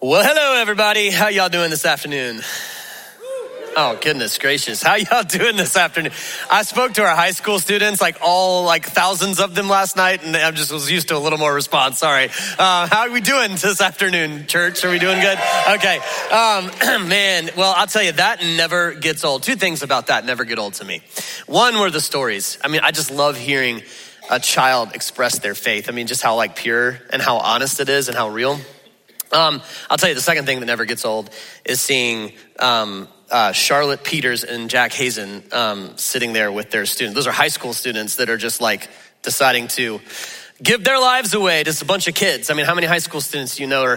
Well, hello everybody. How y'all doing this afternoon? Oh, goodness gracious. How y'all doing this afternoon? I spoke to our high school students, thousands of them last night, and I just was used to a little more response. Sorry. How are we doing this afternoon, church? Are we doing good? Okay. Man, well, I'll tell you, that never gets old. Two things about that never get old to me. One were the stories. I mean, I just love hearing a child express their faith. I mean, just how pure and how honest it is and how real. I'll tell you the second thing that never gets old is seeing Charlotte Peters and Jack Hazen sitting there with their students. Those are high school students that are just deciding to give their lives away to a bunch of kids. I mean, how many high school students do you know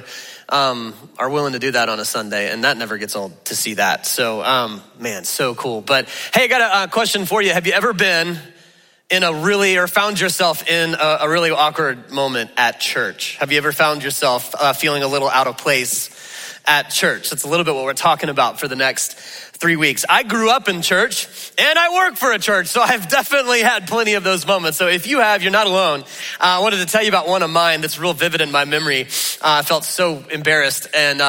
are willing to do that on a Sunday? And that never gets old to see that. So, man, so cool. But hey, I got a question for you. Have you ever been in found yourself in a really awkward moment at church? Have you ever found yourself feeling a little out of place at church? That's a little bit what we're talking about for the next 3 weeks. I grew up in church and I work for a church, so I've definitely had plenty of those moments. So if you have, you're not alone. I wanted to tell you about one of mine that's real vivid in my memory. I felt so embarrassed, and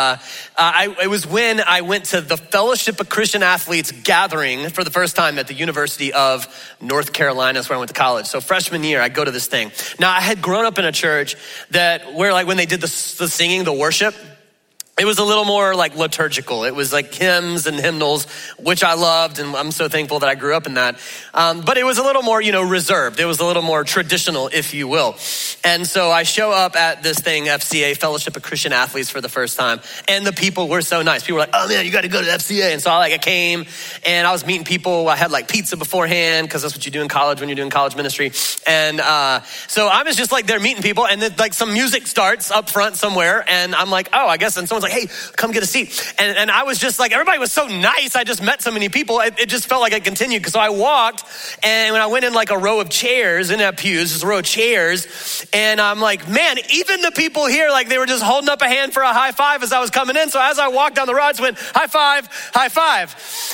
it was when I went to the Fellowship of Christian Athletes gathering for the first time at the University of North Carolina. That's where I went to college. So freshman year, I go to this thing. Now, I had grown up in a church where when they did the singing, the worship, it was a little more liturgical. It was hymns and hymnals, which I loved, and I'm so thankful that I grew up in that. But it was a little more, reserved. It was a little more traditional, if you will. And so I show up at this thing, FCA, Fellowship of Christian Athletes, for the first time, and the people were so nice. People were like, "Oh man, you got to go to FCA." And so I came, and I was meeting people. I had pizza beforehand, because that's what you do in college when you're doing college ministry. And so I was just there meeting people, and then some music starts up front somewhere, and I'm like, oh, I guess, and someone's like, "Hey, come get a seat." And I was just everybody was so nice. I just met so many people. It just felt like it continued. So I walked, and when I went in a row of chairs, didn't have pews, just a row of chairs. And I'm like, man, even the people here, they were just holding up a hand for a high five as I was coming in. So as I walked down the row, I just went, high five, high five.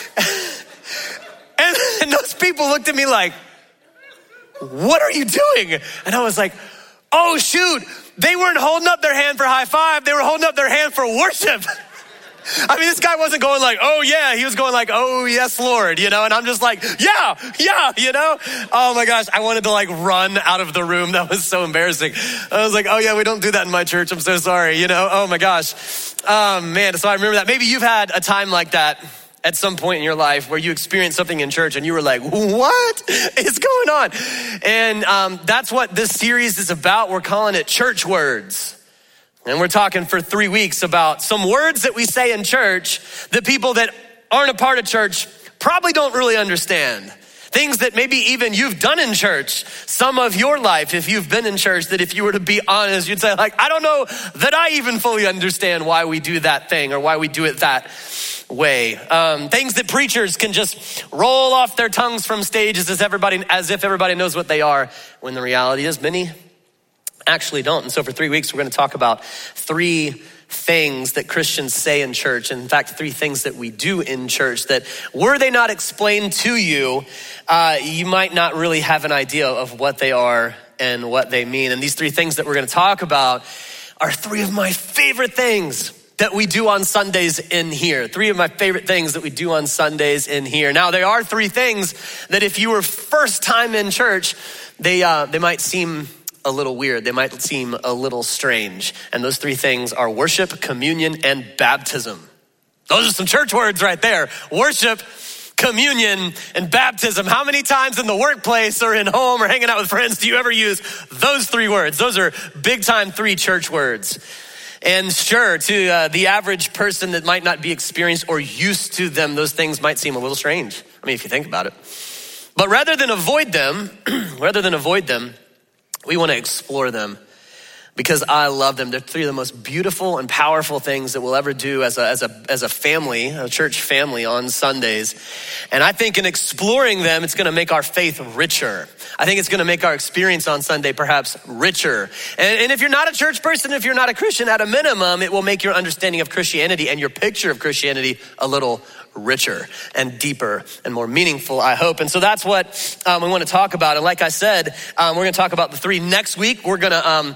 and those people looked at me like, "What are you doing?" And I was like, oh shoot. They weren't holding up their hand for high five. They were holding up their hand for worship. I mean, this guy wasn't going oh yeah. He was going oh yes, Lord, And I'm just yeah. Oh my gosh. I wanted to run out of the room. That was so embarrassing. I was oh yeah, we don't do that in my church. I'm so sorry, Oh my gosh. Man, so I remember that. Maybe you've had a time like that at some point in your life where you experienced something in church and you were like, what is going on? And that's what this series is about. We're calling it Church Words. And we're talking for 3 weeks about some words that we say in church that people that aren't a part of church probably don't really understand. Things that maybe even you've done in church, some of your life, if you've been in church, that if you were to be honest, you'd say I don't know that I even fully understand why we do that thing or why we do it that way. Things that preachers can just roll off their tongues from stages as if everybody knows what they are, when the reality is many actually don't. And so for 3 weeks, we're going to talk about 3 things that Christians say in church. In fact, 3 things that we do in church that, were they not explained to you, you might not really have an idea of what they are and what they mean. And these 3 things that we're going to talk about are 3 of my favorite things that we do on Sundays in here. 3 of my favorite things that we do on Sundays in here. Now, there are 3 things that if you were first time in church, they might seem a little weird. They might seem a little strange. And those 3 things are worship, communion, and baptism. Those are some church words right there. Worship, communion, and baptism. How many times in the workplace or in home or hanging out with friends do you ever use those 3 words? Those are big time 3 church words. And sure, to the average person that might not be experienced or used to them, those things might seem a little strange. I mean, if you think about it. But rather than avoid them, we want to explore them because I love them. They're 3 of the most beautiful and powerful things that we'll ever do as a family, a church family on Sundays. And I think in exploring them, it's going to make our faith richer. I think it's going to make our experience on Sunday perhaps richer. And if you're not a church person, if you're not a Christian, at a minimum, it will make your understanding of Christianity and your picture of Christianity a little richer and deeper and more meaningful, I hope. And so that's what we want to talk about. And like I said, we're going to talk about the 3 next week. We're going to,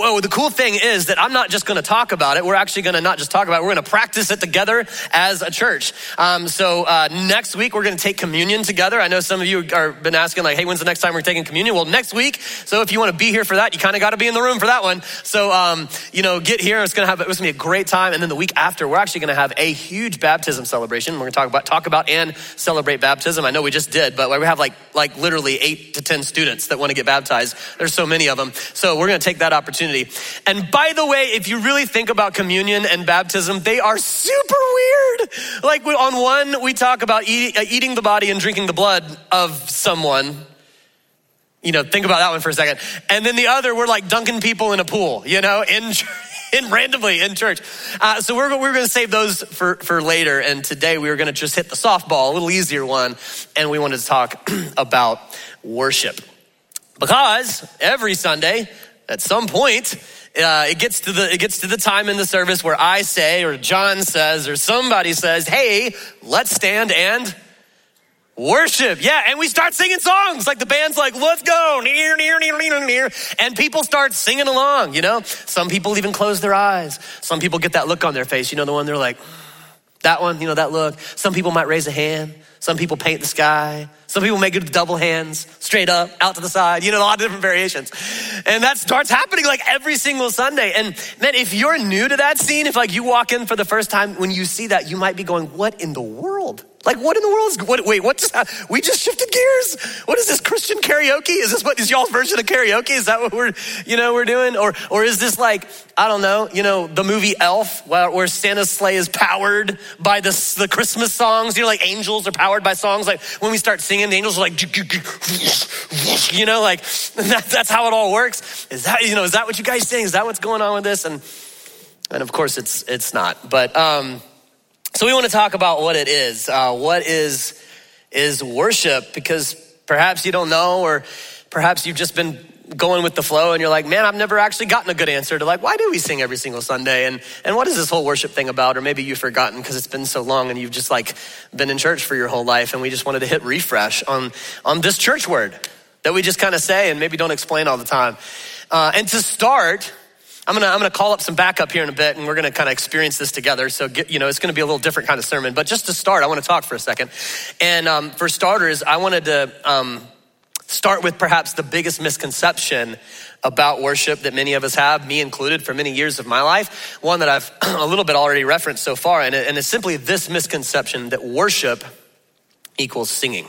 the cool thing is that I'm not just gonna talk about it. We're actually gonna not just talk about it, we're gonna practice it together as a church. So next week, we're gonna take communion together. I know some of you are been asking like, hey, when's the next time we're taking communion? Well, next week. So if you wanna be here for that, you kinda gotta be in the room for that one. So, get here. It's gonna be a great time. And then the week after, we're actually gonna have a huge baptism celebration. We're gonna talk about and celebrate baptism. I know we just did, but we have like literally 8 to 10 students that wanna get baptized. There's so many of them. So we're gonna take that opportunity. And by the way, if you really think about communion and baptism, they are super weird. Like on one, we talk about eating the body and drinking the blood of someone. Think about that one for a second. And then the other, we're like dunking people in a pool, randomly in church. So we're going to save those for later. And today we were going to just hit the softball, a little easier one. And we wanted to talk about worship. Because every Sunday, at some point, it gets to the time in the service where I say, or John says, or somebody says, hey, let's stand and worship. Yeah, and we start singing songs. Like the band's like, let's go, near, near, near, near, near. And people start singing along, Some people even close their eyes. Some people get that look on their face. The one they're like, that one, that look. Some people might raise a hand. Some people paint the sky. Some people make it double hands, straight up, out to the side, a lot of different variations. And that starts happening like every single Sunday. And man, if you're new to that scene, if like you walk in for the first time, when you see that, you might be going, what in the world? Like what in the world we just shifted gears? What is this, Christian karaoke? Is this what is y'all's version of karaoke? Is that what we're doing? Or is this like, I don't know, the movie Elf, where Santa's sleigh is powered by the Christmas songs, like angels are powered by songs. Like when we start singing, the angels are like, like that's how it all works. Is that what you guys sing? Is that what's going on with this? And of course it's not, but, so we want to talk about what it is. What is worship? Because perhaps you don't know, or perhaps you've just been going with the flow and you're like, man, I've never actually gotten a good answer to like, why do we sing every single Sunday? And what is this whole worship thing about? Or maybe you've forgotten because it's been so long and you've just like been in church for your whole life. And we just wanted to hit refresh on this church word that we just kind of say and maybe don't explain all the time. And to start, I'm gonna call up some backup here in a bit, and we're gonna kind of experience this together. So it's gonna be a little different kind of sermon. But just to start, I want to talk for a second. And for starters, I wanted to start with perhaps the biggest misconception about worship that many of us have, me included, for many years of my life. One that I've a little bit already referenced so far, and it's simply this misconception that worship equals singing.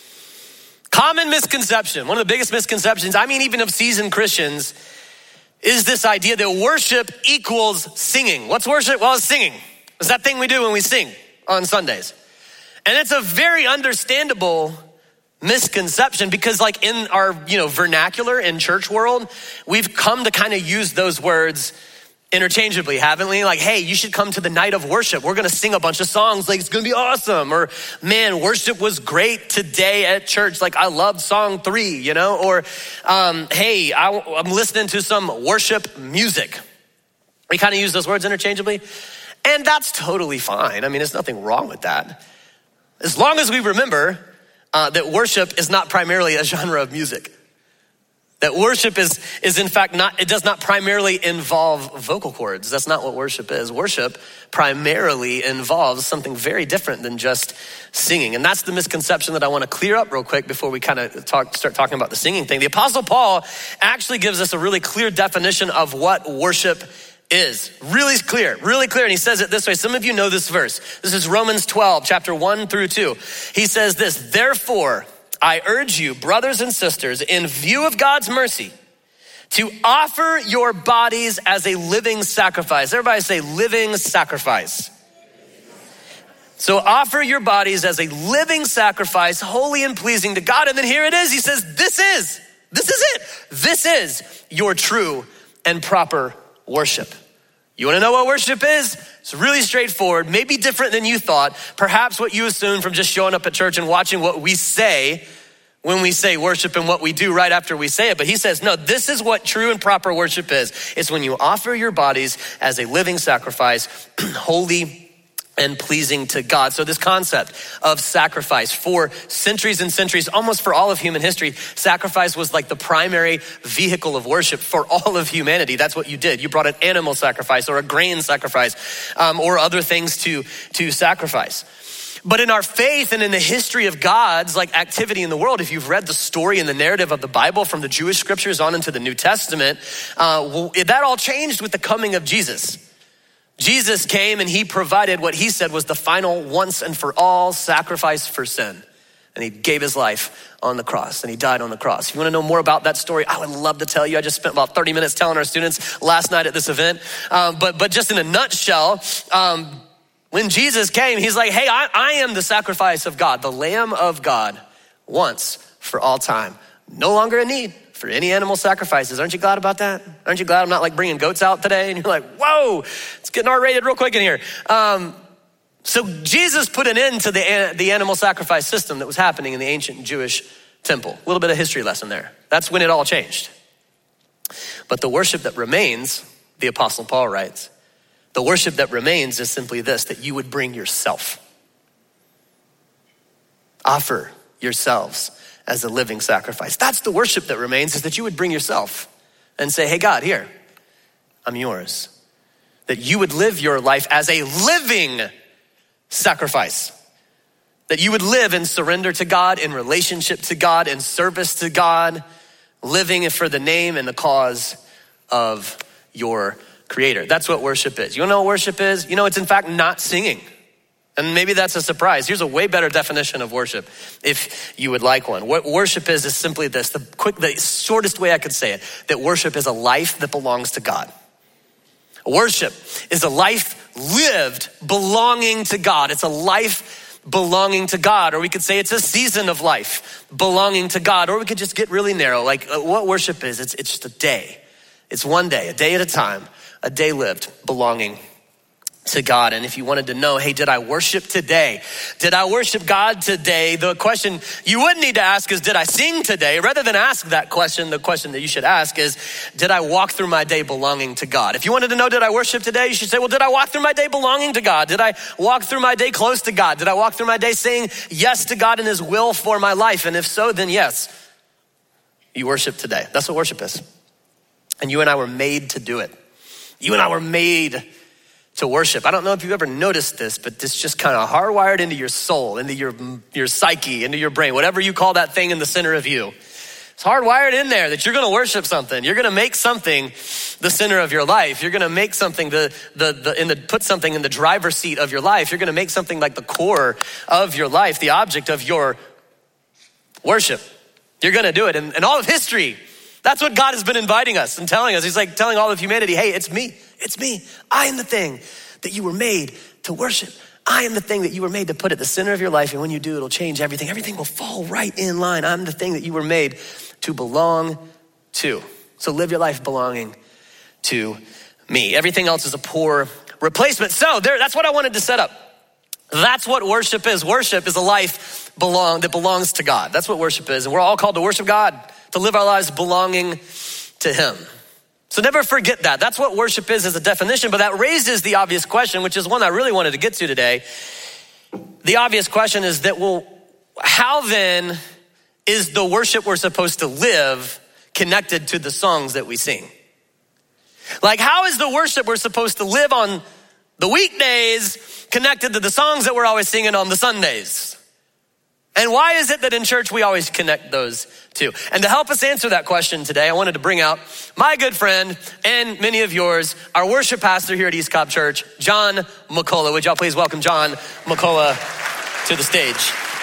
Common misconception, one of the biggest misconceptions, even of seasoned Christians, is this idea that worship equals singing. What's worship? Well, it's singing. It's that thing we do when we sing on Sundays. And it's a very understandable misconception because like in our, vernacular in church world, we've come to kind of use those words interchangeably, haven't we? Like, hey, you should come to the night of worship. We're going to sing a bunch of songs. Like, it's going to be awesome. Or, man, worship was great today at church. Like, I loved song 3, Or, hey, I'm listening to some worship music. We kind of use those words interchangeably. And that's totally fine. There's nothing wrong with that. As long as we remember that worship is not primarily a genre of music. That worship is in fact it does not primarily involve vocal cords. That's not what worship is. Worship primarily involves something very different than just singing. And that's the misconception that I want to clear up real quick before we kind of start talking about the singing thing. The Apostle Paul actually gives us a really clear definition of what worship is. Really clear. And he says it this way. Some of you know this verse. This is Romans 12, chapter 1 through 2. He says this, therefore, I urge you, brothers and sisters, in view of God's mercy, to offer your bodies as a living sacrifice. Everybody say living sacrifice. So offer your bodies as a living sacrifice, holy and pleasing to God. And then here it is. He says, this is it. This is your true and proper worship. You want to know what worship is? It's really straightforward, maybe different than you thought. Perhaps what you assumed from just showing up at church and watching what we say when we say worship and what we do right after we say it. But he says, no, this is what true and proper worship is. It's when you offer your bodies as a living sacrifice, holy and pleasing to God. So this concept of sacrifice for centuries and centuries, almost for all of human history, sacrifice was like the primary vehicle of worship for all of humanity. That's what you did. You brought an animal sacrifice or a grain sacrifice or other things to sacrifice. But in our faith and in the history of God's like activity in the world, if you've read the story and the narrative of the Bible from the Jewish scriptures on into the New Testament, that all changed with the coming of Jesus. Jesus came and he provided what he said was the final once and for all sacrifice for sin. And he gave his life on the cross and he died on the cross. If you want to know more about that story, I would love to tell you. I just spent about 30 minutes telling our students last night at this event. But just in a nutshell, when Jesus came, he's like, hey, I am the sacrifice of God, the Lamb of God, once for all time. No longer a need for any animal sacrifices. Aren't you glad about that? Aren't you glad I'm not like bringing goats out today? And you're like, whoa, it's getting R-rated real quick in here. So Jesus put an end to the animal sacrifice system that was happening in the ancient Jewish temple. A little bit of history lesson there. That's when it all changed. But the worship that remains, the Apostle Paul writes, the worship that remains is simply this, that you would bring yourself. Offer yourselves as a living sacrifice. That's the worship that remains, is that you would bring yourself and say, hey God, here, I'm yours. That you would live your life as a living sacrifice. That you would live in surrender to God, in relationship to God, in service to God, living for the name and the cause of your Creator. That's what worship is. You wanna know what worship is? You know, it's in fact not singing. And maybe that's a surprise. Here's a way better definition of worship, if you would like one. What worship is simply this, the shortest way I could say it, that worship is a life that belongs to God. Worship is a life lived belonging to God. It's a life belonging to God, or we could say it's a season of life belonging to God, or we could just get really narrow. Like what worship is, it's just a day. It's one day, a day at a time, a day lived belonging to God. And if you wanted to know, hey, did I worship today? Did I worship God today? The question you would need to ask is, did I sing today? Rather than ask that question, the question that you should ask is, did I walk through my day belonging to God? If you wanted to know, did I worship today? You should say, well, did I walk through my day belonging to God? Did I walk through my day close to God? Did I walk through my day saying yes to God and his will for my life? And if so, then yes, you worship today. That's what worship is. And you and I were made to do it. You and I were made to worship. I don't know if you've ever noticed this, but this just kind of hardwired into your soul, into your psyche, into your brain, whatever you call that thing in the center of you. It's hardwired in there that you're gonna worship something. You're gonna make something the center of your life. You're gonna make something put something in the driver's seat of your life. You're gonna make something like the core of your life, the object of your worship. You're gonna do it. And all of history, that's what God has been inviting us and telling us. He's like telling all of humanity, hey, it's me. It's me. I am the thing that you were made to worship. I am the thing that you were made to put at the center of your life. And when you do, it'll change everything. Everything will fall right in line. I'm the thing that you were made to belong to. So live your life belonging to me. Everything else is a poor replacement. So that's what I wanted to set up. That's what worship is. Worship is a life that belongs to God. That's what worship is. And we're all called to worship God, to live our lives belonging to him. So never forget that. That's what worship is as a definition, but that raises the obvious question, which is one I really wanted to get to today. The obvious question is that, well, how then is the worship we're supposed to live connected to the songs that we sing? Like, how is the worship we're supposed to live on the weekdays connected to the songs that we're always singing on the Sundays? And why is it that in church we always connect those two? And to help us answer that question today, I wanted to bring out my good friend and many of yours, our worship pastor here at East Cobb Church, John McCullough. Would y'all please welcome John McCullough to the stage?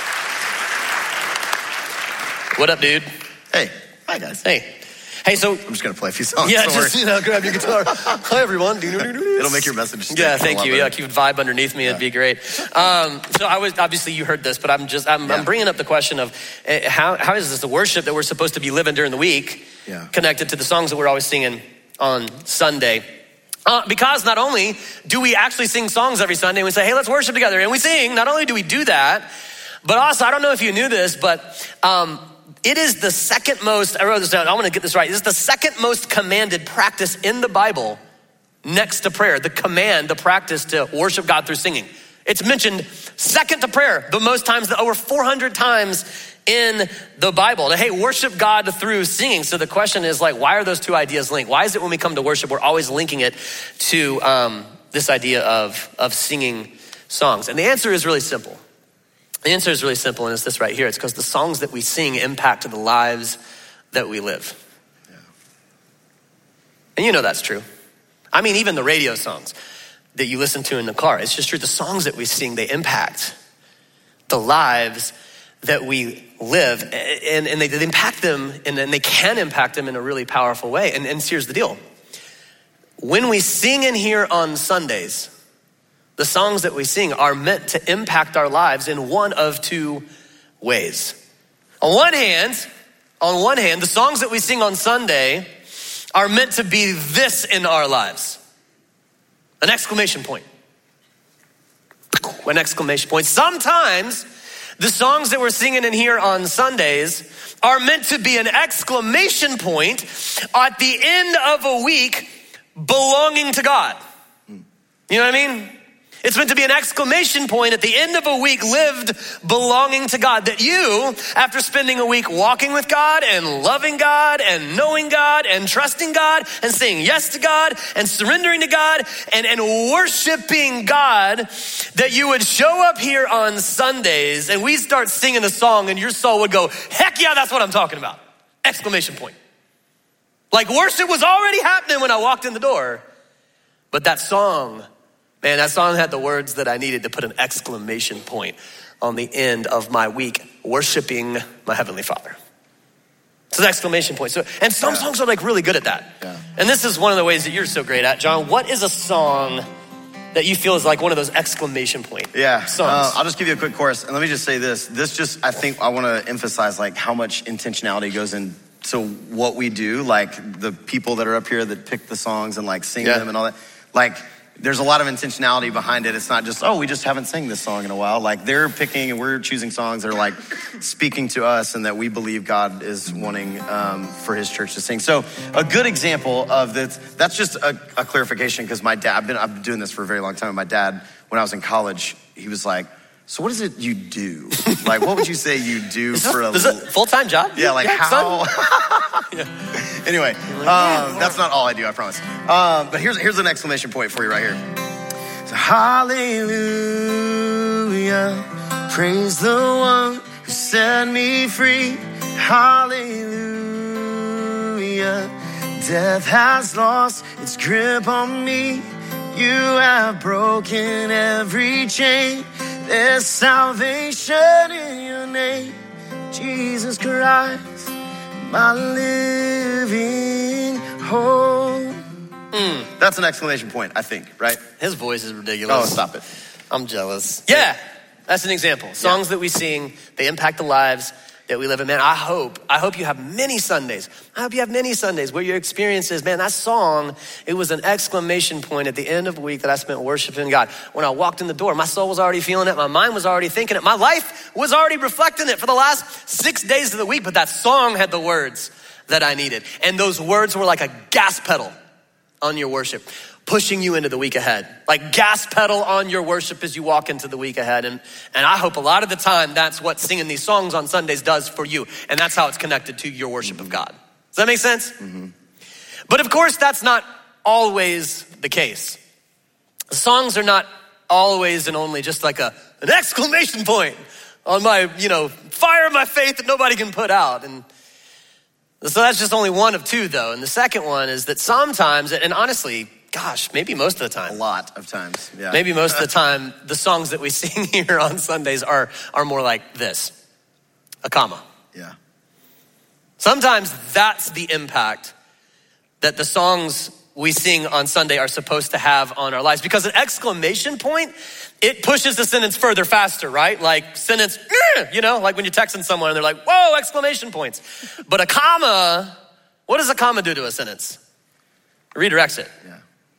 What up, dude? Hey, hi guys. Hey, so I'm just gonna play a few songs. Yeah, just grab your guitar. Hi, everyone. It'll make your message stick. Yeah, thank you. Yeah, if you would vibe underneath me, it'd be great. So I was obviously you heard this, but I'm bringing up the question of how is this the worship that we're supposed to be living during the week connected to the songs that we're always singing on Sunday? Because not only do we actually sing songs every Sunday, and we say, hey, let's worship together, and we sing. Not only do we do that, but also I don't know if you knew this, but it is the second most, I wrote this down, I want to get this right. It's the second most commanded practice in the Bible next to prayer. The command, the practice to worship God through singing. It's mentioned second to prayer, the most times, over 400 times in the Bible. To, hey, worship God through singing. So the question is like, why are those two ideas linked? Why is it when we come to worship, we're always linking it to this idea of singing songs? And the answer is really simple. The answer is really simple, and it's this right here. It's because the songs that we sing impact the lives that we live. Yeah. And you know that's true. I mean, even the radio songs that you listen to in the car, it's just true. The songs that we sing, they impact the lives that we live, and they impact them, and they can impact them in a really powerful way. And here's the deal. When we sing in here on Sundays, the songs that we sing are meant to impact our lives in one of two ways. On one hand, the songs that we sing on Sunday are meant to be this in our lives. An exclamation point. An exclamation point. Sometimes the songs that we're singing in here on Sundays are meant to be an exclamation point at the end of a week belonging to God. You know what I mean? It's meant to be an exclamation point at the end of a week lived belonging to God. That you, after spending a week walking with God and loving God and knowing God and trusting God and saying yes to God and surrendering to God and worshiping God, that you would show up here on Sundays and we start singing a song and your soul would go, heck yeah, that's what I'm talking about. Exclamation point. Like worship was already happening when I walked in the door, but that song had the words that I needed to put an exclamation point on the end of my week, worshiping my Heavenly Father. It's an exclamation point. And some songs are like really good at that. Yeah. And this is one of the ways that you're so great at, John. What is a song that you feel is like one of those exclamation point songs? I'll just give you a quick chorus. And let me just say this. I think I want to emphasize like how much intentionality goes into what we do. Like the people that are up here that pick the songs and like sing them and all that. Like, there's a lot of intentionality behind it. It's not just, we just haven't sang this song in a while. Like they're picking and we're choosing songs that are like speaking to us and that we believe God is wanting for his church to sing. So a good example of this, that's just a clarification because my dad, I've been doing this for a very long time. My dad, when I was in college, he was like, so what is it you do? Like, what would you say you do for a full-time job? Yeah, like how? Anyway, that's not all I do, I promise. But here's an exclamation point for you right here. So, hallelujah, praise the one who set me free. Hallelujah, death has lost its grip on me. You have broken every chain. There's salvation in your name, Jesus Christ, my living hope. That's an exclamation point, I think, right? His voice is ridiculous. Oh, stop it. I'm jealous. Yeah, that's an example. Songs that we sing, they impact the lives that we live in. Man, I hope you have many Sundays. I hope you have many Sundays where your experience is, man, that song, it was an exclamation point at the end of a week that I spent worshiping God. When I walked in the door, my soul was already feeling it. My mind was already thinking it. My life was already reflecting it for the last 6 days of the week. But that song had the words that I needed. And those words were like a gas pedal on your worship, pushing you into the week ahead. Like gas pedal on your worship as you walk into the week ahead. And I hope a lot of the time that's what singing these songs on Sundays does for you. And that's how it's connected to your worship of God. Does that make sense? Mm-hmm. But of course, that's not always the case. Songs are not always and only just like an exclamation point on my, fire of my faith that nobody can put out. And so that's just only one of two though. And the second one is that sometimes, and honestly, gosh, maybe most of the time. A lot of times, yeah. Maybe most of the time, the songs that we sing here on Sundays are more like this, a comma. Yeah. Sometimes that's the impact that the songs we sing on Sunday are supposed to have on our lives. Because an exclamation point, it pushes the sentence further faster, right? Like sentence, like when you're texting someone and they're like, whoa, exclamation points. But a comma, what does a comma do to a sentence? It redirects it. Yeah.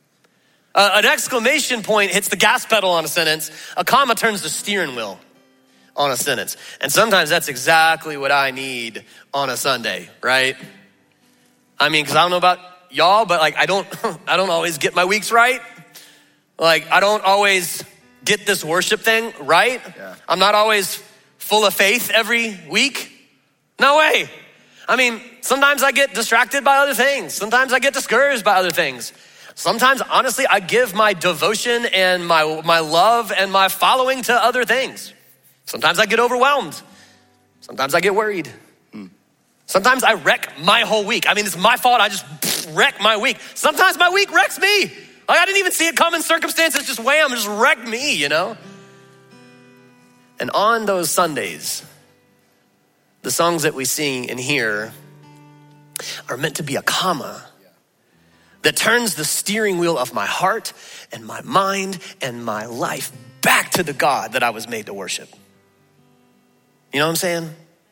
An exclamation point hits the gas pedal on a sentence. A comma turns the steering wheel on a sentence. And sometimes that's exactly what I need on a Sunday, right? I mean, because I don't know about y'all, but like I don't always get my weeks right. Like I don't always get this worship thing right. Yeah. I'm not always full of faith every week. No way. I mean, sometimes I get distracted by other things. Sometimes I get discouraged by other things. Sometimes, honestly, I give my devotion and my love and my following to other things. Sometimes I get overwhelmed. Sometimes I get worried. Sometimes I wreck my whole week. I mean, it's my fault. I just wreck my week. Sometimes my week wrecks me. Like I didn't even see it coming. Circumstances just wham, just wrecked me, you know? And on those Sundays, the songs that we sing and hear are meant to be a comma that turns the steering wheel of my heart and my mind and my life back to the God that I was made to worship. You know what I'm saying?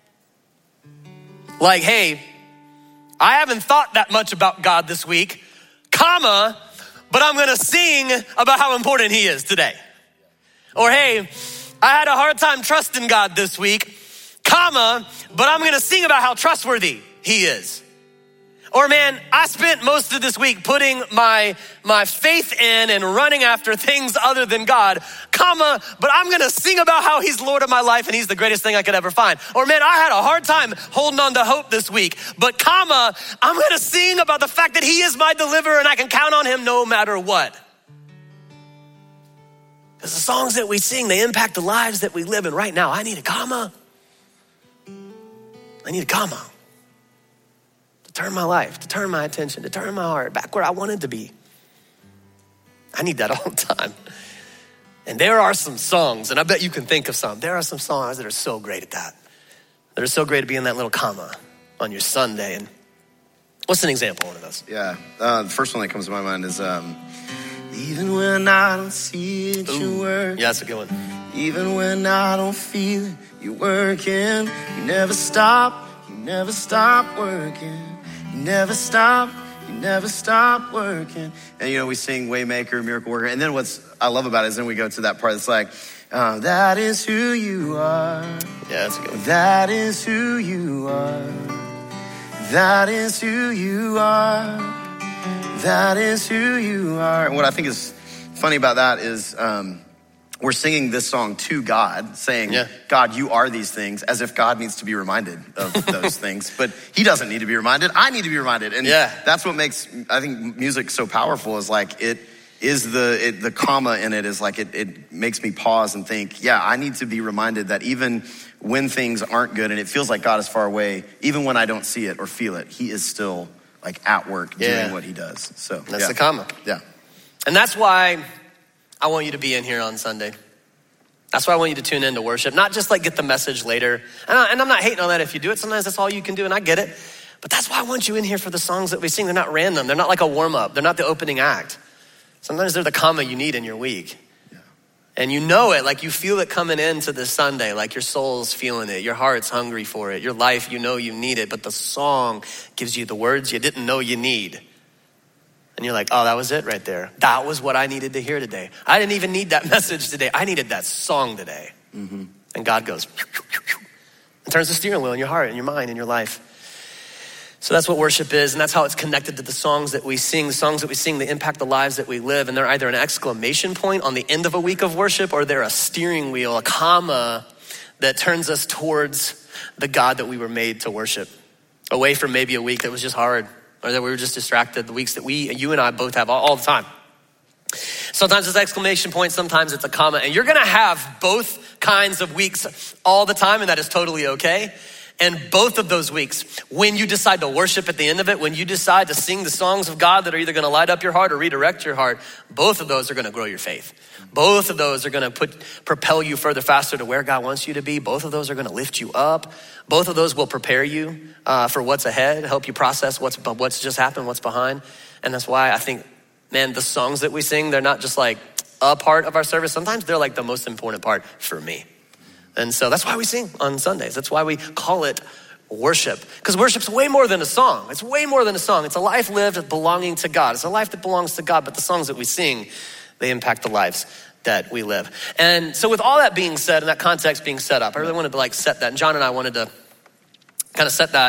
Like, hey, I haven't thought that much about God this week, comma, but I'm gonna sing about how important he is today. Or hey, I had a hard time trusting God this week, comma, but I'm gonna sing about how trustworthy he is. Or man, I spent most of this week putting my faith in and running after things other than God, comma, but I'm gonna sing about how he's Lord of my life and he's the greatest thing I could ever find. Or man, I had a hard time holding on to hope this week, but comma, I'm gonna sing about the fact that he is my deliverer and I can count on him no matter what. Because the songs that we sing, they impact the lives that we live in right now. I need a comma. I need a comma. To turn my life, to turn my attention, to turn my heart back where I wanted to be. I need that all the time. And there are some songs, and I bet you can think of some. There are some songs that are so great at that. That are so great at being that little comma on your Sunday. And what's an example of one of those? Yeah, the first one that comes to my mind is even when I don't see it, you work. Yeah, that's a good one. Even when I don't feel it, you're working. You never stop working. You never stop working. And you know, we sing Waymaker, Miracle Worker. And then what's I love about it is then we go to that part that's like, that is who you are. Yeah, that's a good one. That is who you are. That is who you are. That is who you are. And what I think is funny about that is we're singing this song to God, saying, God, you are these things, as if God needs to be reminded of those things. But he doesn't need to be reminded. I need to be reminded. And that's what makes, I think, music so powerful is like it is the comma in it is like it makes me pause and think, I need to be reminded that even when things aren't good and it feels like God is far away, even when I don't see it or feel it, he is still like at work doing what he does. So that's the comma. Yeah. And that's why I want you to be in here on Sunday. That's why I want you to tune in to worship, not just like get the message later. And I'm not hating on that if you do it. Sometimes that's all you can do and I get it. But that's why I want you in here for the songs that we sing. They're not random. They're not like a warm up. They're not the opening act. Sometimes they're the comma you need in your week. Yeah. And you know it, like you feel it coming into this Sunday, like your soul's feeling it. Your heart's hungry for it. Your life, you know you need it. But the song gives you the words you didn't know you need. And you're like, oh, that was it right there. That was what I needed to hear today. I didn't even need that message today. I needed that song today. Mm-hmm. And God goes, and turns the steering wheel in your heart and your mind and your life. So that's what worship is. And that's how it's connected to the songs that we sing. The songs that we sing, they impact the lives that we live. And they're either an exclamation point on the end of a week of worship, or they're a steering wheel, a comma that turns us towards the God that we were made to worship. Away from maybe a week that was just hard, or that we were just distracted, the weeks that you and I both have all the time. Sometimes it's exclamation point, sometimes it's a comma, and you're gonna have both kinds of weeks all the time, and that is totally okay. And both of those weeks, when you decide to worship at the end of it, when you decide to sing the songs of God that are either gonna light up your heart or redirect your heart, both of those are gonna grow your faith. Both of those are gonna propel you further, faster to where God wants you to be. Both of those are gonna lift you up. Both of those will prepare you for what's ahead, help you process what's just happened, what's behind. And that's why I think, man, the songs that we sing, they're not just like a part of our service. Sometimes they're like the most important part for me. And so that's why we sing on Sundays. That's why we call it worship. Because worship's way more than a song. It's way more than a song. It's a life lived belonging to God. It's a life that belongs to God, but the songs that we sing, they impact the lives that we live. And so with all that being said and that context being set up, I really wanted to like set that. And John and I wanted to kind of set that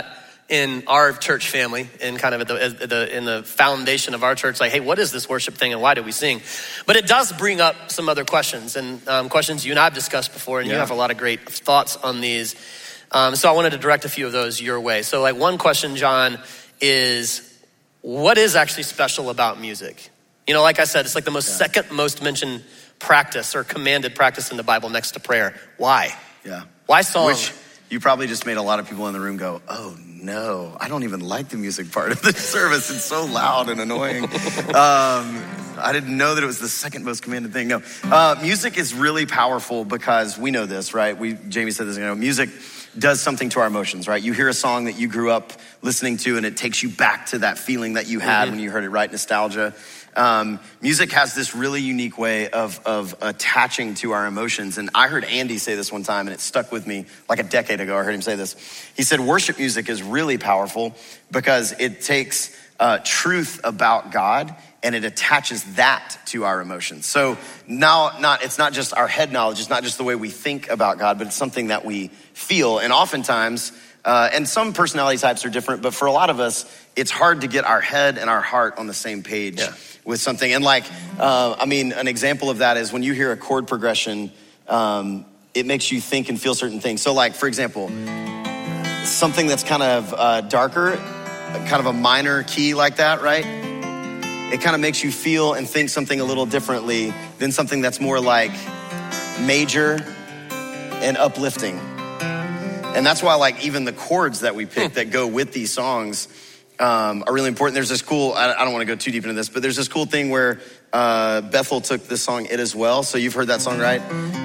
in our church family, in kind of in the foundation of our church, like, hey, what is this worship thing and why do we sing? But it does bring up some other questions, and questions you and I have discussed before, and you have a lot of great thoughts on these. So I wanted to direct a few of those your way. So like one question, John, is what is actually special about music? You know, like I said, it's like the second most mentioned practice or commanded practice in the Bible next to prayer. Why? Yeah. Why song? Which you probably just made a lot of people in the room go, oh no, I don't even like the music part of the service. It's so loud and annoying. I didn't know that it was the second most commanded thing. No, music is really powerful because we know this, right? Jamie said this, music does something to our emotions, right? You hear a song that you grew up listening to and it takes you back to that feeling that you had when you heard it, right? Nostalgia. Music has this really unique way of attaching to our emotions. And I heard Andy say this one time and it stuck with me like a decade ago. I heard him say this. He said, worship music is really powerful because it takes truth about God and it attaches that to our emotions. So now it's not just our head knowledge. It's not just the way we think about God, but it's something that we feel. And oftentimes, and some personality types are different, but for a lot of us, it's hard to get our head and our heart on the same page with something. And like, an example of that is when you hear a chord progression, it makes you think and feel certain things. So like, for example, something that's kind of darker, kind of a minor key like that, right? It kind of makes you feel and think something a little differently than something that's more like major and uplifting. And that's why like even the chords that we pick that go with these songs are really important. There's this cool, I don't want to go too deep into this, but there's this cool thing where Bethel took this song, It Is Well. So you've heard that song, right?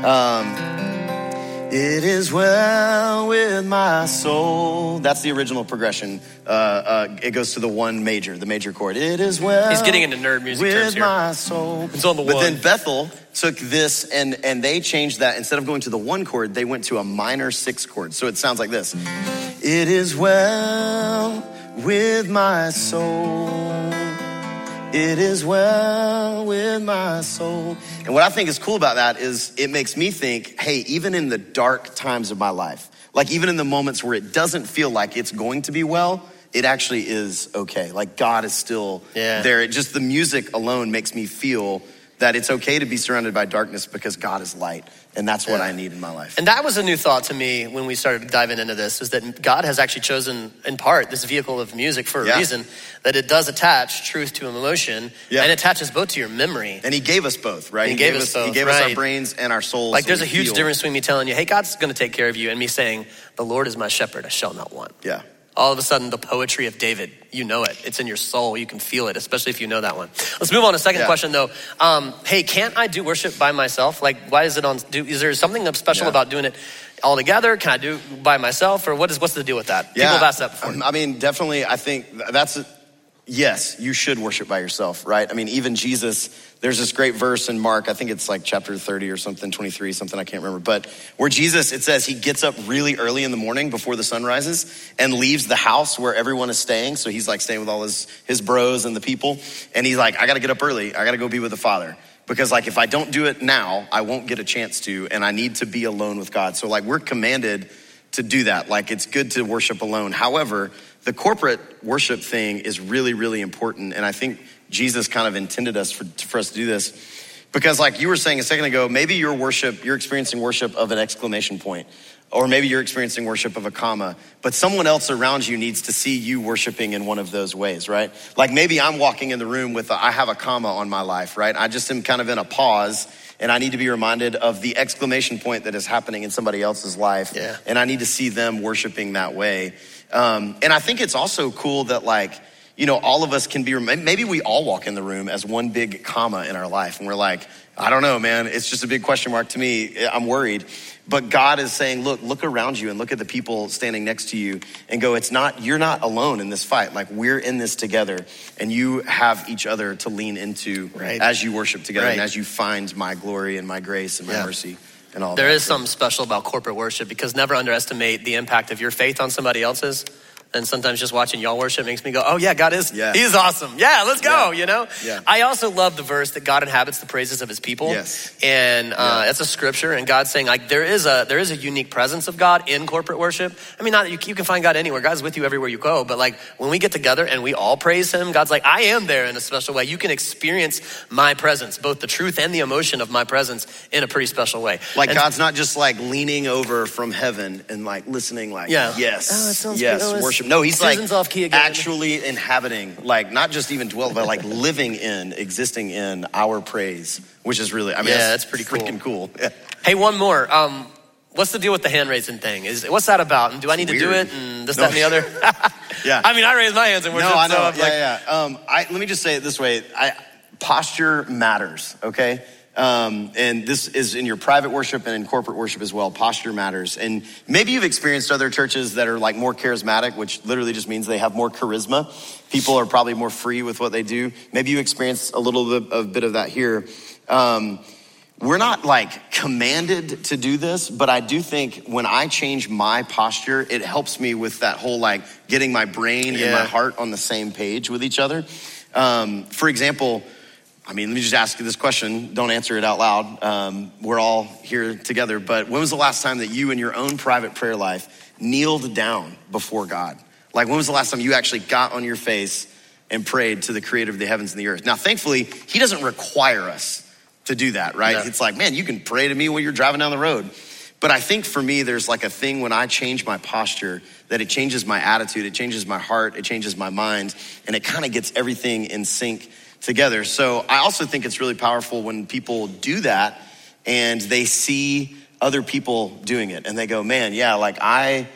It is well with my soul. That's the original progression. It goes to the one major, the major chord. It is well. He's getting into nerd music terms here. With my soul. It's on the one. But then Bethel took this and they changed that. Instead of going to the one chord, they went to a minor 6 chord. So it sounds like this. It is well with my soul. It is well with my soul. And what I think is cool about that is it makes me think, hey, even in the dark times of my life, like even in the moments where it doesn't feel like it's going to be well, it actually is okay. Like God is still there. It just the music alone makes me feel that it's okay to be surrounded by darkness because God is light. And that's what I need in my life. And that was a new thought to me when we started diving into this, is that God has actually chosen, in part, this vehicle of music for a reason, that it does attach truth to an emotion, and it attaches both to your memory. And he gave us both, right? He gave us both. He gave us our brains and our souls. Like there's a huge difference between me telling you, hey, God's gonna take care of you, and me saying, the Lord is my shepherd, I shall not want. Yeah. All of a sudden, the poetry of David, you know it. It's in your soul. You can feel it, especially if you know that one. Let's move on to the second question, though. Hey, can't I do worship by myself? Like, why is it on? Is there something special about doing it all together? Can I do it by myself? Or what's the deal with that? People have asked that before. I mean, definitely, I think yes, you should worship by yourself, right? I mean, even Jesus, there's this great verse in Mark, I think it's like chapter 30 or something, 23, something I can't remember. But where Jesus, it says he gets up really early in the morning before the sun rises and leaves the house where everyone is staying. So he's like staying with all his bros and the people. And he's like, I got to get up early. I got to go be with the Father. Because like, if I don't do it now, I won't get a chance to, and I need to be alone with God. So like, we're commanded to do that. Like, it's good to worship alone. However, the corporate worship thing is really, really important. And I think Jesus kind of intended us for us to do this. Because like you were saying a second ago, maybe you're experiencing worship of an exclamation point. Or maybe you're experiencing worship of a comma. But someone else around you needs to see you worshiping in one of those ways, right? Like maybe I'm walking in the room with I have a comma on my life, right? I just am kind of in a pause. And I need to be reminded of the exclamation point that is happening in somebody else's life. Yeah. And I need to see them worshiping that way. And I think it's also cool that like, you know, all of us can be, maybe we all walk in the room as one big comma in our life. And we're like, I don't know, man. It's just a big question mark to me. I'm worried. But God is saying, look around you and look at the people standing next to you and go, you're not alone in this fight. Like we're in this together and you have each other to lean into as you worship together and as you find my glory and my grace and my mercy and all that. There is something special about corporate worship because never underestimate the impact of your faith on somebody else's. And sometimes just watching y'all worship makes me go, oh yeah, God is, he's awesome. Yeah, let's go, you know? Yeah. I also love the verse that God inhabits the praises of his people. Yes. And that's a scripture, and God's saying like there is a unique presence of God in corporate worship. I mean, not that you can find God anywhere. God's with you everywhere you go, but like when we get together and we all praise him, God's like, I am there in a special way. You can experience my presence, both the truth and the emotion of my presence in a pretty special way. Like God's not just like leaning over from heaven and like listening like, yes, worship. No, he's like off key again. Actually inhabiting, like not just even dwell, but like living in, existing in our praise, which is really, I mean, that's pretty cool. Freaking cool. Yeah. Hey, one more. What's the deal with the hand raising thing? What's that about? And do I need to do it? And this, that, and the other? Yeah. I mean, I raise my hands in worship. No, I know. So Let me just say it this way. Posture matters, okay? And this is in your private worship and in corporate worship as well. Posture matters. And maybe you've experienced other churches that are like more charismatic, which literally just means they have more charisma. People are probably more free with what they do. Maybe you experience a little bit of that here. We're not like commanded to do this, but I do think when I change my posture, it helps me with that whole like getting my brain and my heart on the same page with each other. For example, I mean, let me just ask you this question. Don't answer it out loud. We're all here together, but when was the last time that you in your own private prayer life kneeled down before God? Like when was the last time you actually got on your face and prayed to the creator of the heavens and the earth? Now, thankfully, he doesn't require us to do that, right? Yeah. It's like, man, you can pray to me when you're driving down the road. But I think for me, there's like a thing when I change my posture that it changes my attitude, it changes my heart, it changes my mind, and it kind of gets everything in sync together. So I also think it's really powerful when people do that and they see other people doing it and they go, man, yeah, like I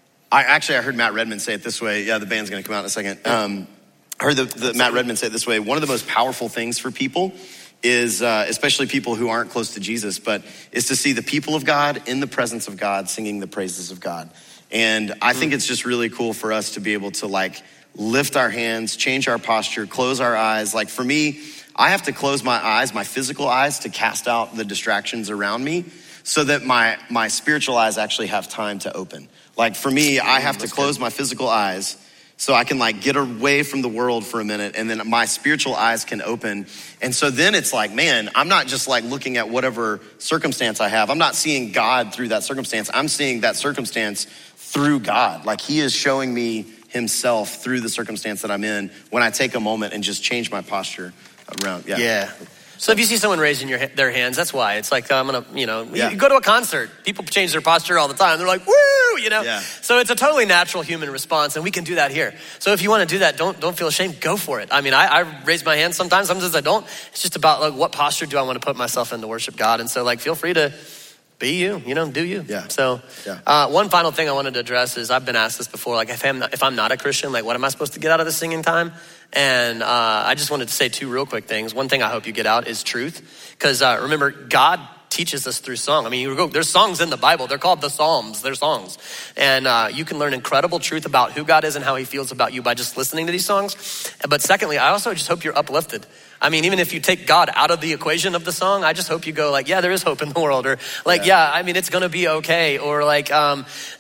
heard Matt Redman say it this way. Yeah, the band's gonna come out in a second. I heard the Matt Redman say it this way. One of the most powerful things for people is, especially people who aren't close to Jesus, but is to see the people of God in the presence of God, singing the praises of God. And I think it's just really cool for us to be able to like lift our hands, change our posture, close our eyes. Like for me, I have to close my eyes, my physical eyes, to cast out the distractions around me so that my spiritual eyes actually have time to open. Like for me, I have to close my physical eyes so I can like get away from the world for a minute and then my spiritual eyes can open. And so then it's like, man, I'm not just like looking at whatever circumstance I have. I'm not seeing God through that circumstance. I'm seeing that circumstance through God. Like he is showing me himself through the circumstance that I'm in when I take a moment and just change my posture around. Yeah. So if you see someone raising their hands, that's why. It's like, I'm gonna, you go to a concert. People change their posture all the time. They're like, woo, Yeah. So it's a totally natural human response, and we can do that here. So if you want to do that, don't feel ashamed. Go for it. I mean, I raise my hand sometimes I don't. It's just about like, what posture do I want to put myself in to worship God? And so like, feel free to be you, do you. Yeah. So one final thing I wanted to address is I've been asked this before, like if I'm not a Christian, like what am I supposed to get out of the singing time? And I just wanted to say two real quick things. One thing I hope you get out is truth. Because remember, God teaches us through song. I mean, there's songs in the Bible. They're called the Psalms. They're songs. And you can learn incredible truth about who God is and how he feels about you by just listening to these songs. But secondly, I also just hope you're uplifted. I mean, even if you take God out of the equation of the song, I just hope you go like, yeah, there is hope in the world. Or like, I mean, it's going to be okay. Or like, I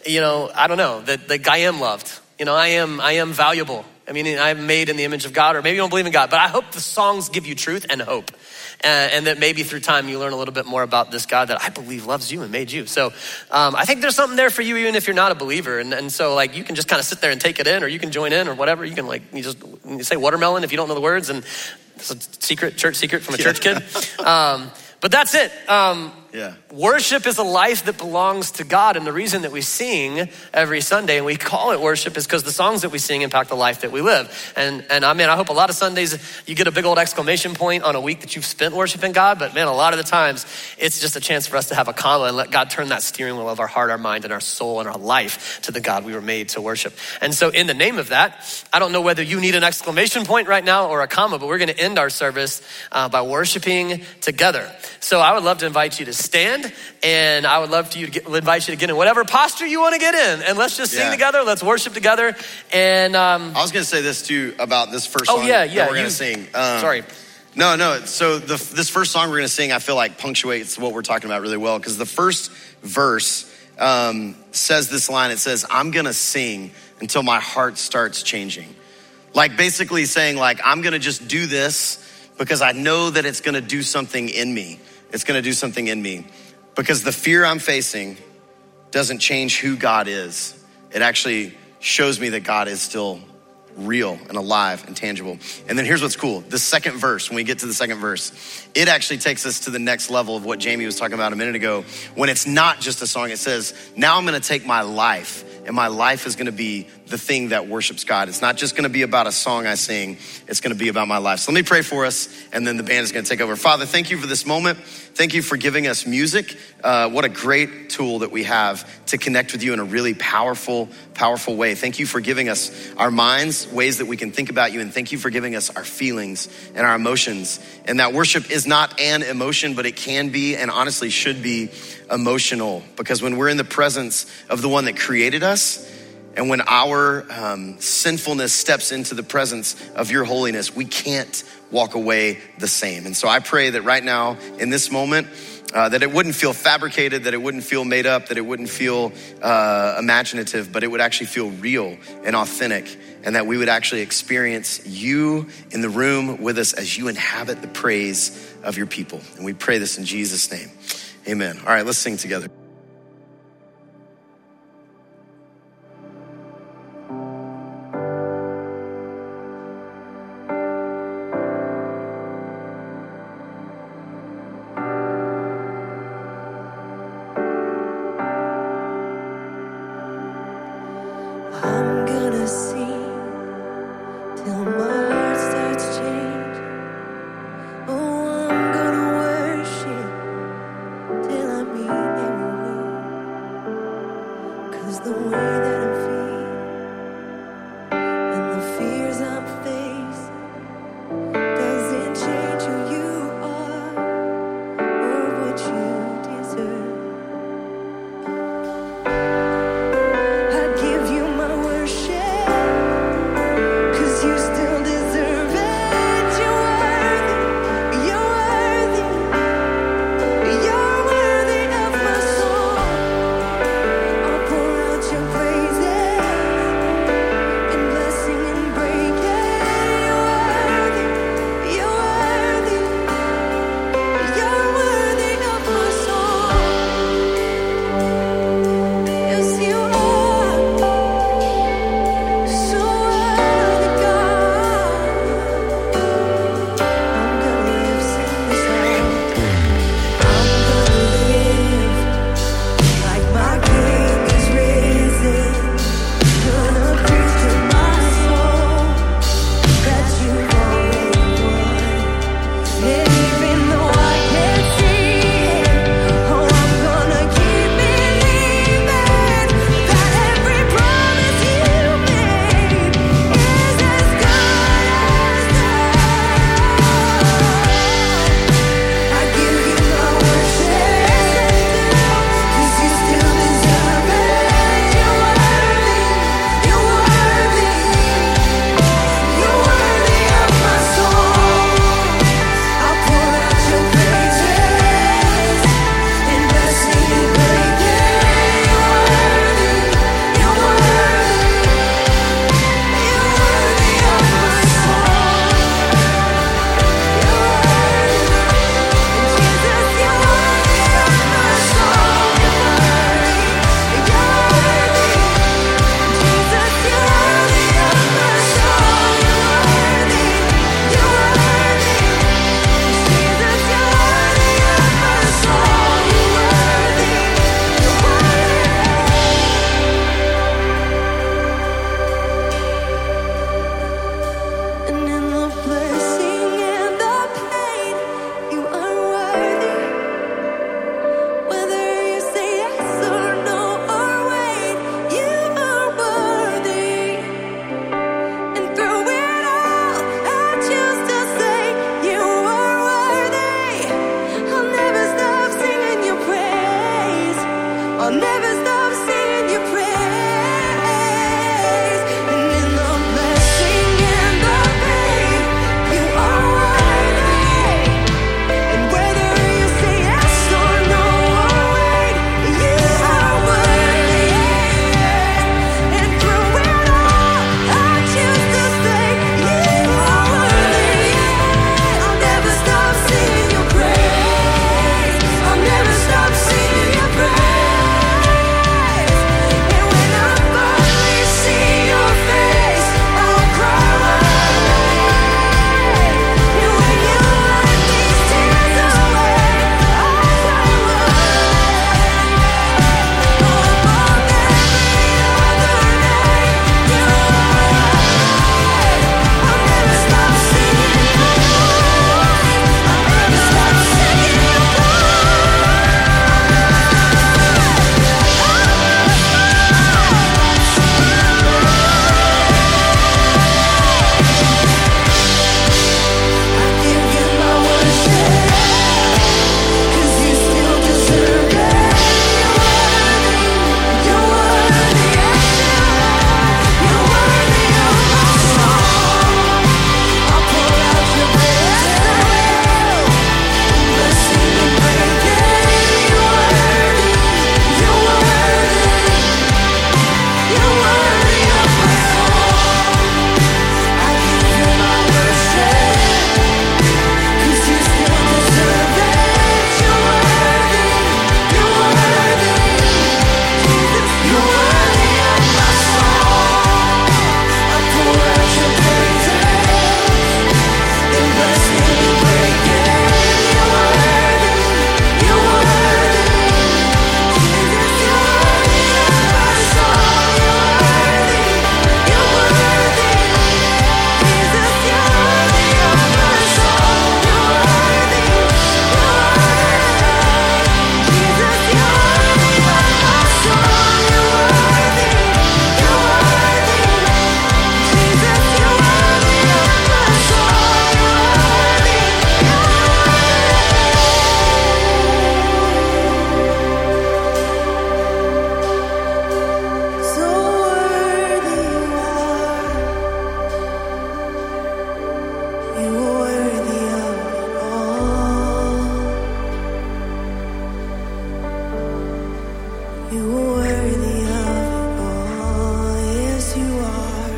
don't know, that I am loved. I am valuable. I mean, I'm made in the image of God, or maybe you don't believe in God, but I hope the songs give you truth and hope. And that maybe through time you learn a little bit more about this God that I believe loves you and made you. So I think there's something there for you even if you're not a believer. And so like you can just kind of sit there and take it in, or you can join in or whatever. You can you say watermelon if you don't know the words, and it's a church secret from a church kid. But that's it. Worship is a life that belongs to God. And the reason that we sing every Sunday and we call it worship is because the songs that we sing impact the life that we live. And I mean, I hope a lot of Sundays you get a big old exclamation point on a week that you've spent worshiping God. But man, a lot of the times it's just a chance for us to have a comma and let God turn that steering wheel of our heart, our mind, and our soul and our life to the God we were made to worship. And so in the name of that, I don't know whether you need an exclamation point right now or a comma, but we're going to end our service by worshiping together. So I would love to invite you to stand, and I would love to invite you to get in whatever posture you want to get in, and let's just sing together. Let's worship together. And I was going to say this too about this first song that we're going to sing. Sorry. No. So this first song we're going to sing, I feel like punctuates what we're talking about really well, because the first verse says this line. It says, I'm gonna sing until my heart starts changing. Like basically saying like, I'm gonna just do this because I know that it's gonna do something in me. It's gonna do something in me. Because the fear I'm facing doesn't change who God is. It actually shows me that God is still real and alive and tangible. And then here's what's cool. The second verse, when we get to the second verse, it actually takes us to the next level of what Jamie was talking about a minute ago. When it's not just a song, it says, now I'm gonna take my life, and my life is gonna be the thing that worships God. It's not just gonna be about a song I sing, it's gonna be about my life. So let me pray for us, and then the band is gonna take over. Father, thank you for this moment. Thank you for giving us music. What a great tool that we have to connect with you in a really powerful, powerful way. Thank you for giving us our minds, ways that we can think about you, and thank you for giving us our feelings and our emotions. And that worship is not an emotion, but it can be and honestly should be emotional, because when we're in the presence of the one that created us, and when our sinfulness steps into the presence of your holiness, we can't walk away the same. And so I pray that right now in this moment, that it wouldn't feel fabricated, that it wouldn't feel made up, that it wouldn't feel imaginative, but it would actually feel real and authentic, and that we would actually experience you in the room with us as you inhabit the praise of your people. And we pray this in Jesus' name. Amen. All right, let's sing together. Your You are worthy of it all. Yes, you are.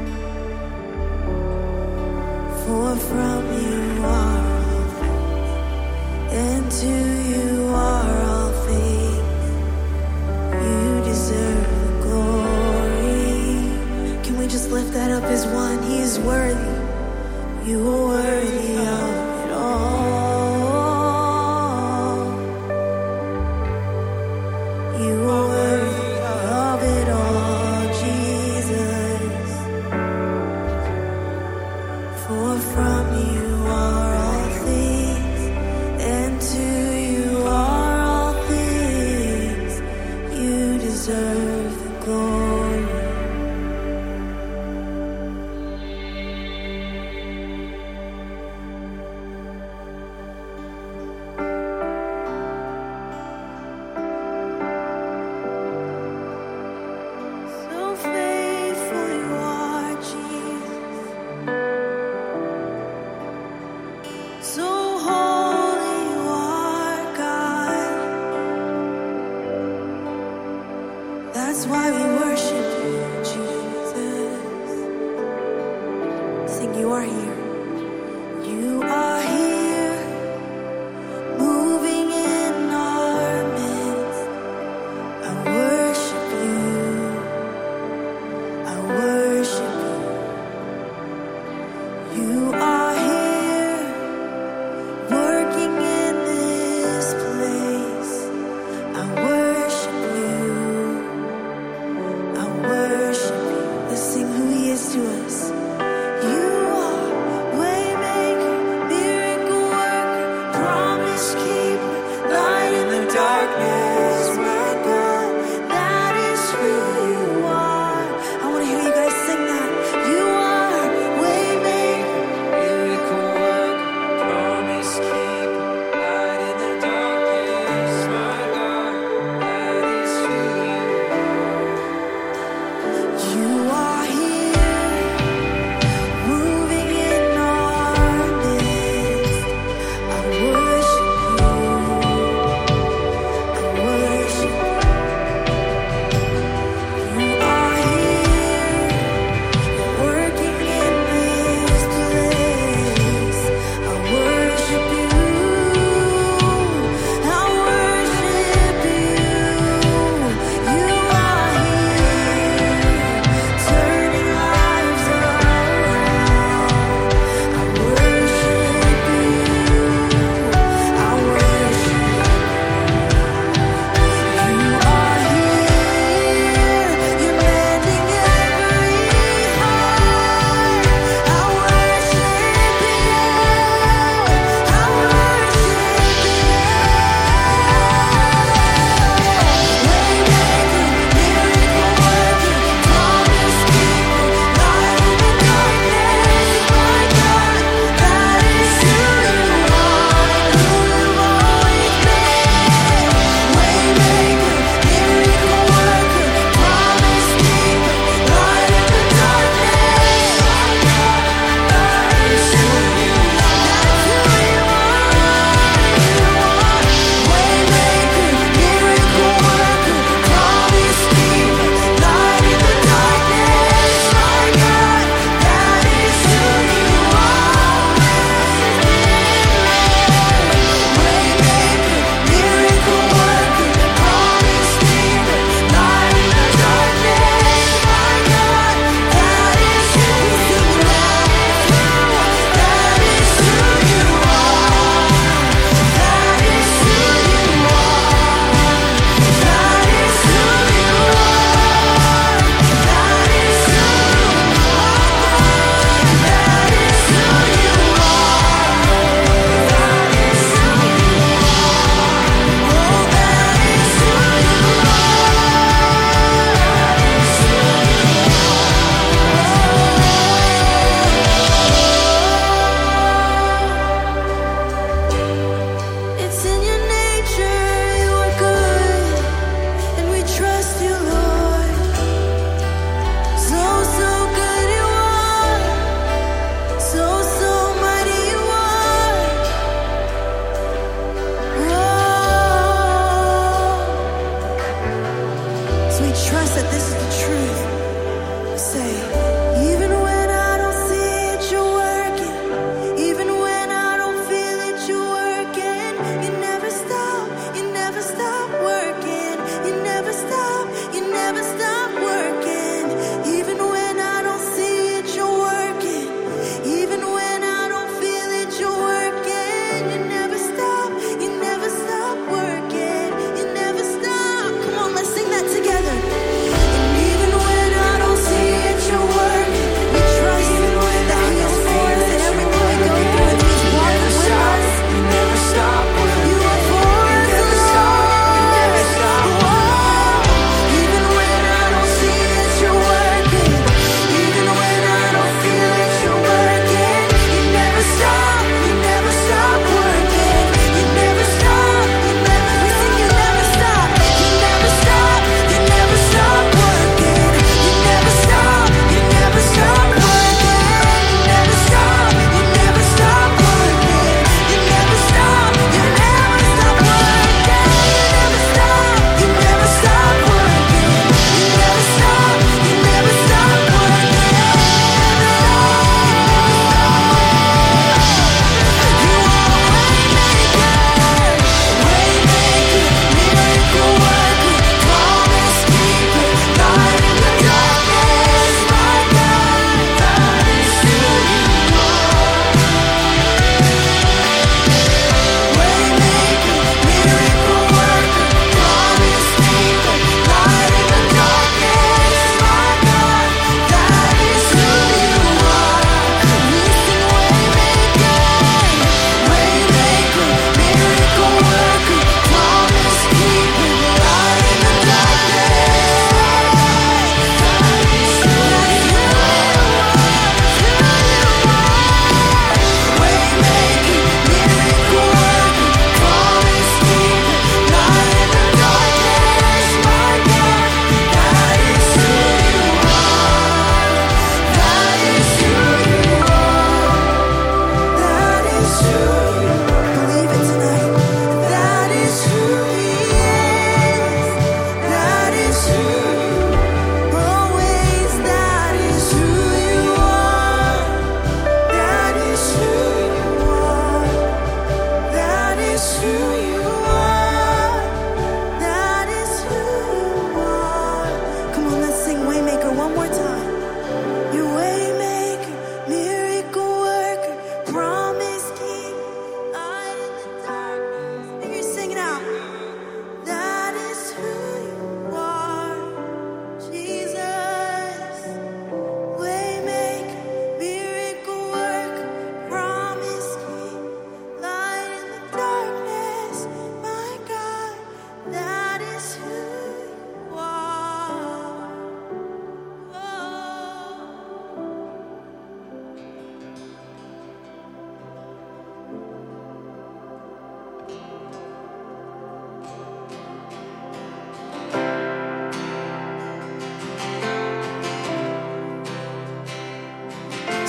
For from you are all things, and to you are all things. You deserve the glory. Can we just lift that up as one? He is worthy. You are worthy of it all. You are worthy of it all, Jesus. For from you are all things, and to you are all things. You deserve the glory. So faithful you are, Jesus. So holy you are, God. That's why we worship you, Jesus. Sing, you are here. You are here, moving in our midst. I worship you. I worship you. You are here, working in this place. I worship you. I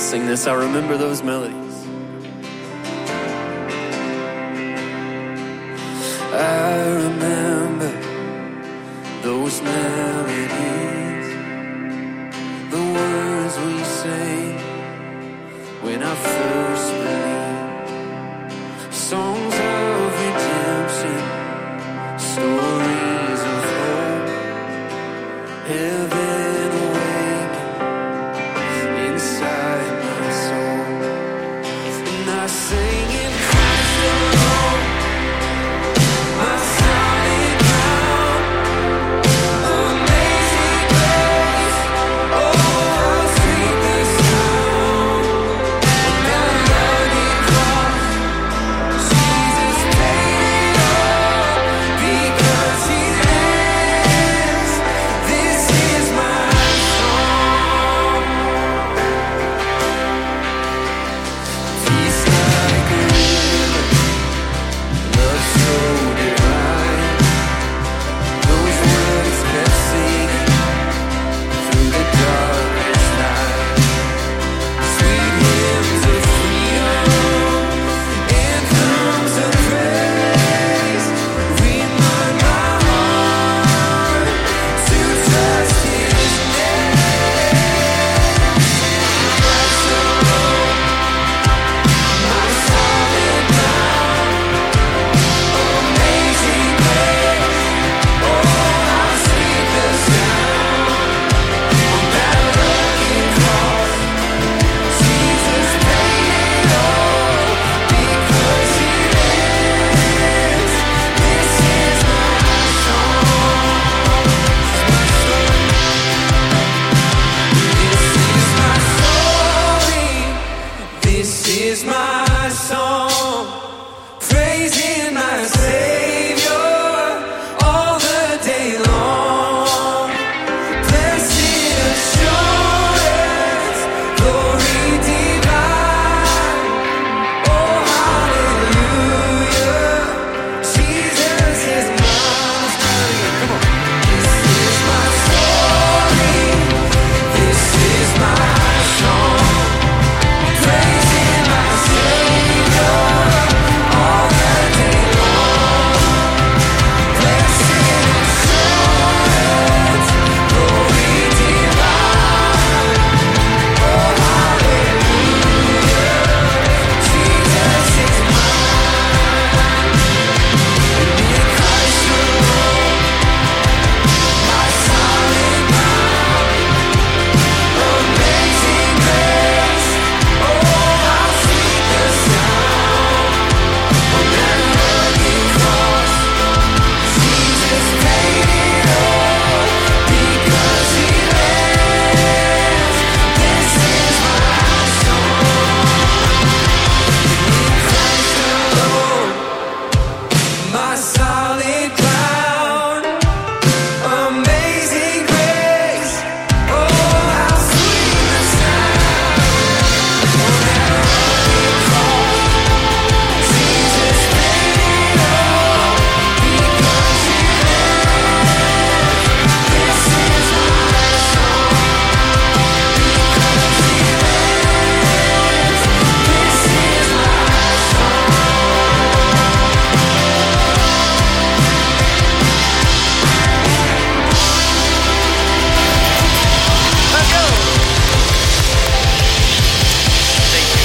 sing this, I'll remember those melodies. I remember those melodies, the words we sang when I first believed. Songs of redemption, stories of hope, heaven awakens inside my soul. And I sing in Christ alone, my solid ground, amazing grace. Oh, how sweet the sound of that rugged cross. Jesus paid it all because He lives. This is my song. Peace like a river, love so divine. Those words kept singing through the darkest night. Sweet hymns of freedom, anthems of praise, remind my heart to trust His name. Christ alone, my solid ground, amazing grace. Oh, how sweet the sound on that rugged cross. Jesus paid it all because He lives. This is my song. This is my song, praising my Savior all the day long. Blessed assurance, glory divine. Oh, hallelujah, Jesus is mine. Come on. This is my story, this is my song, praising my Savior all the day long. Blessed assurance, glory divine. Oh, hallelujah, Jesus is mine. In Christ alone, my solid ground, amazing grace. Oh, how sweet the sound on that rugged cross. Jesus paid it all because He lives. This is my song. In Christ alone, my solid ground, amazing grace. Oh, how sweet the sound on that rugged cross. Jesus paid it all because He lives. This is my song because He lives. This is my song. Let's go. Thank you.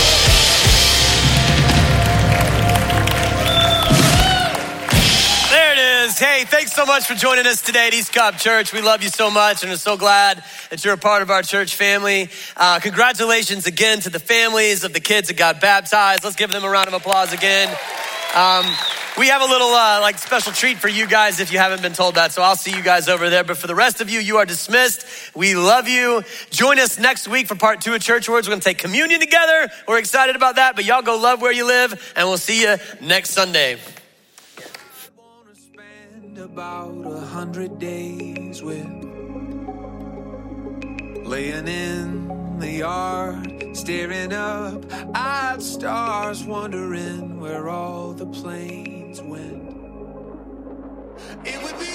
There it is. Hey, thanks so much for joining us today at East Cobb Church. We love you so much and are so glad that you're a part of our church family. Congratulations again to the families of the kids that got baptized. Let's give them a round of applause again. We have a little special treat for you guys if you haven't been told that. So I'll see you guys over there. But for the rest of you, you are dismissed. We love you. Join us next week for part 2 of Church Words. We're going to take communion together. We're excited about that. But y'all go love where you live. And we'll see you next Sunday. Wanna spend about 100 days with, laying in the yard, staring up at stars, wondering where all the planes went. It would be